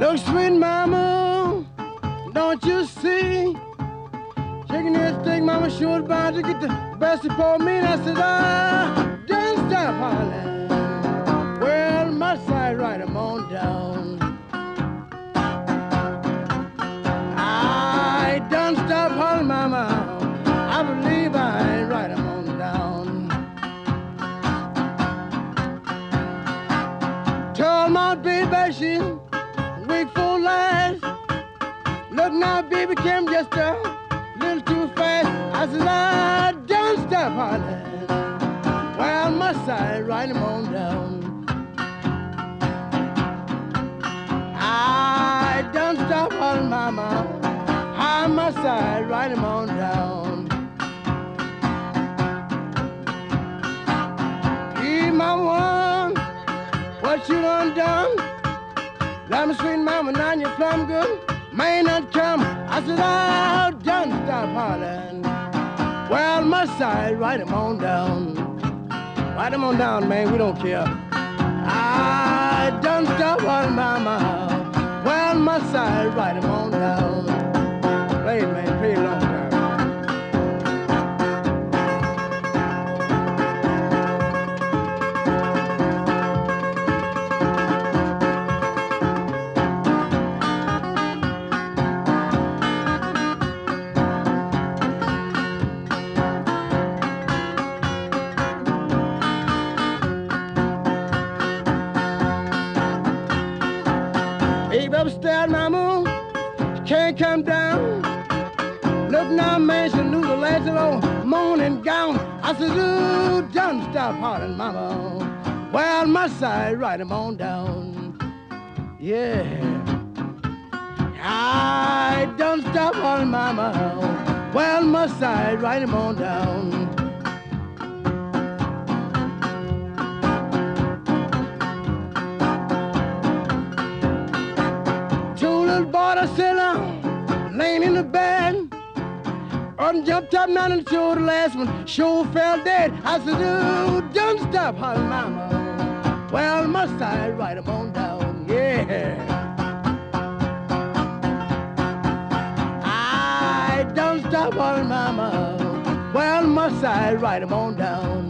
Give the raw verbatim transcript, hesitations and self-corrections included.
Look, sweet mama, don't you see? Shaking this thing, mama, sure bound to get the best of me. And I said, ah, don't stop hollering. Well, must I ride 'em on down? I don't stop hollering, mama. I believe I ride 'em on down. Told my baby she weak for life. Look now, baby, came just a little too fast. I said, I don't stop hollering. Well, must I ride 'em on down? I don't stop hollering, mama. How must I ride 'em on down? Hey, mama, what you done done? Let me sweet mama, now you plumb good. May not come. I said, oh, don't stop hollering. Well, must I ride 'em on down? Ride 'em on down, man, we don't care. I don't stop hollering, mama. Well, must I ride 'em on down? Play it, man, play it long time. Upstairs, mama, can't come down. Look now, man, she lose her last little morning gown. I said, ooh, don't stop hollering, mama. Well, must I ride 'em on down? Yeah. I don't stop hollering, mama. Well, must I ride 'em on down? Border sailor laying in the bed. On jumped up now and showed the last one, sure fell dead. I said, ooh, don't stop hollering, mama. Well, must I ride 'em on down? Yeah. I don't stop hollering, mama. Well, must I ride 'em on down?